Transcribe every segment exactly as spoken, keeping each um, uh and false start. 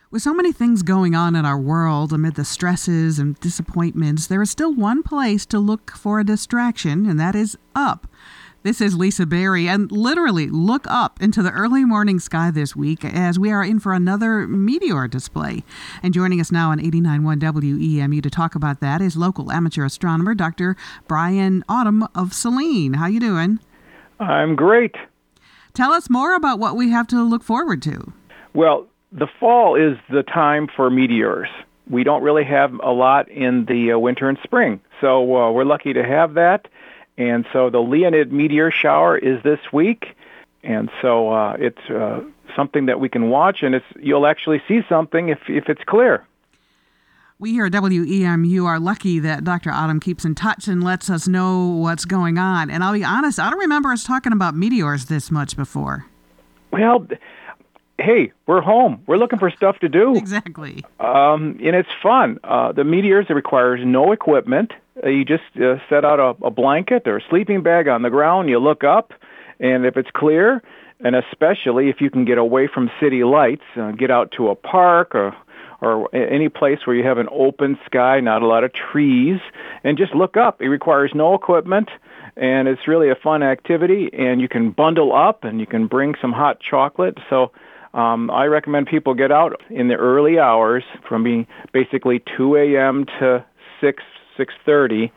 With so many things going on in our world, amid the stresses and disappointments, there is still one place to look for a distraction, and that is up. This is Lisa Berry, and literally look up into the early morning sky this week as we are in for another meteor display. And joining us now on eighty-nine point one W E M U to talk about that is local amateur astronomer Doctor Brian Autumn of Saline. How you doing? I'm great. Tell us more about what we have to look forward to. Well, the fall is the time for meteors. We don't really have a lot in the uh, winter and spring, so uh, we're lucky to have that. And so the Leonid meteor shower is this week, and so uh, it's uh, something that we can watch, and it's you'll actually see something if if it's clear. We here at W E M U are lucky that Doctor Autumn keeps in touch and lets us know what's going on. And I'll be honest, I don't remember us talking about meteors this much before. Well, hey, we're home. We're looking for stuff to do. Exactly. Um, and it's fun. Uh, the meteors, it requires no equipment. Uh, you just uh, set out a, a blanket or a sleeping bag on the ground. You look up, and if it's clear, and especially if you can get away from city lights, uh, get out to a park or or any place where you have an open sky, not a lot of trees, and just look up. It requires no equipment, and it's really a fun activity, and you can bundle up, and you can bring some hot chocolate. So um, I recommend people get out in the early hours from being basically two a.m. to six, six thirty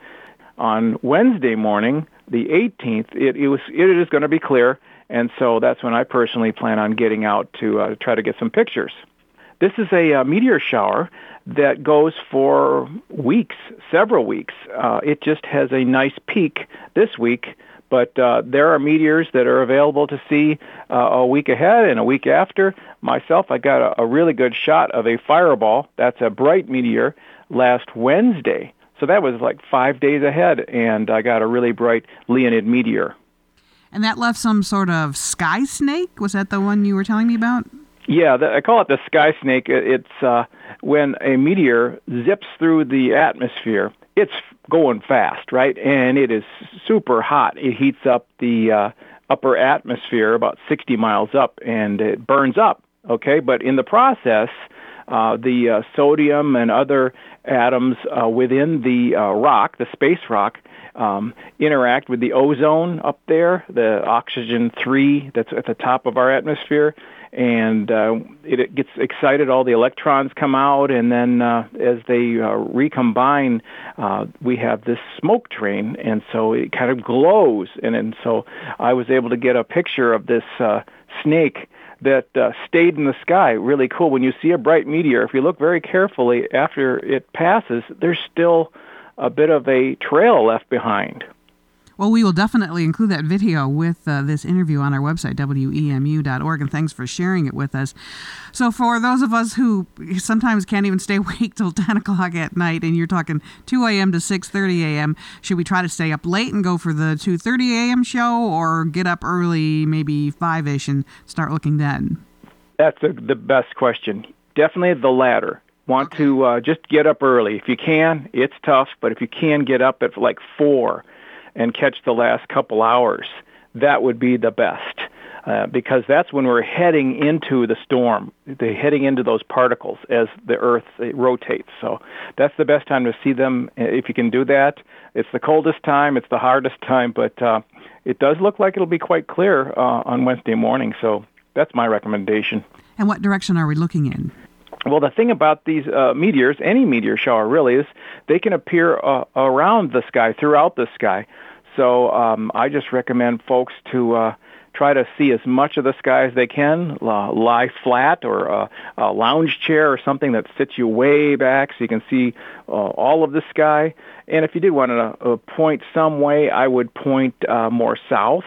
on Wednesday morning, the eighteenth. It, it, was, it is going to be clear, and so that's when I personally plan on getting out to uh, try to get some pictures. This is a uh, meteor shower that goes for weeks, several weeks. Uh, it just has a nice peak this week, but uh, there are meteors that are available to see uh, a week ahead and a week after. Myself, I got a, a really good shot of a fireball. That's a bright meteor last Wednesday. So that was like five days ahead, and I got a really bright Leonid meteor. And that left some sort of sky snake? Was that the one you were telling me about? Yeah, the, I call it the sky snake. It's uh, when a meteor zips through the atmosphere. It's going fast, right? And it is super hot. It heats up the uh, upper atmosphere about sixty miles up, and it burns up, okay? But in the process, uh, the uh, sodium and other atoms uh, within the uh, rock, the space rock, um, interact with the ozone up there, the oxygen three that's at the top of our atmosphere, and uh, it, it gets excited. All the electrons come out, and then uh, as they uh, recombine, uh, we have this smoke train, and so it kind of glows. And, and so I was able to get a picture of this uh, snake that uh, stayed in the sky. Really cool. When you see a bright meteor, if you look very carefully after it passes, there's still a bit of a trail left behind. Well, we will definitely include that video with uh, this interview on our website, W E M U dot org, and thanks for sharing it with us. So for those of us who sometimes can't even stay awake till ten o'clock at night, and you're talking two a.m. to six thirty a.m., should we try to stay up late and go for the two thirty a.m. show, or get up early, maybe five-ish, and start looking then? That's a, the best question. Definitely the latter. Want okay. to uh, just get up early. If you can, it's tough, but if you can get up at like four and catch the last couple hours, that would be the best, uh, because that's when we're heading into the storm, they're heading into those particles as the Earth rotates. So that's the best time to see them if you can do that. It's the coldest time, it's the hardest time, but uh, it does look like it'll be quite clear uh, on Wednesday morning, so that's my recommendation. And what direction are we looking in? Well, the thing about these uh, meteors, any meteor shower really, is they can appear uh, around the sky, throughout the sky. So um, I just recommend folks to uh, try to see as much of the sky as they can, uh, lie flat or uh, a lounge chair or something that sits you way back so you can see uh, all of the sky. And if you did want to uh, point some way, I would point uh, more south.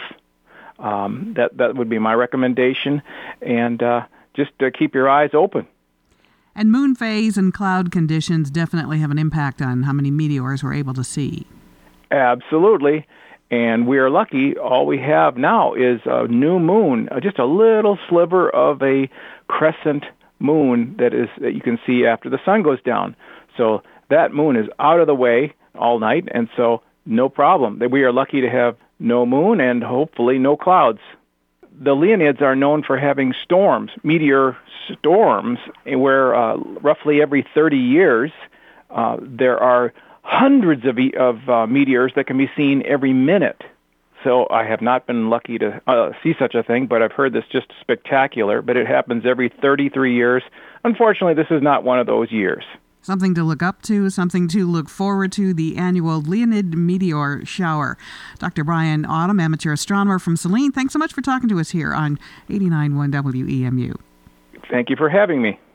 Um, that, that would be my recommendation. And uh, just uh, keep your eyes open. And moon phase and cloud conditions definitely have an impact on how many meteors we're able to see. Absolutely. And we are lucky. All we have now is a new moon, just a little sliver of a crescent moon that is that you can see after the sun goes down. So that moon is out of the way all night, and so no problem. We are lucky to have no moon and hopefully no clouds. the Leonids are known for having storms, meteor storms, where uh, roughly every thirty years uh, there are hundreds of, e- of uh, meteors that can be seen every minute. So I have not been lucky to uh, see such a thing, but I've heard this just spectacular. But it happens every thirty-three years. Unfortunately, this is not one of those years. Something to look up to, something to look forward to, the annual Leonid meteor shower. Doctor Brian Autumn, amateur astronomer from Saline, thanks so much for talking to us here on eighty-nine point one W E M U. Thank you for having me.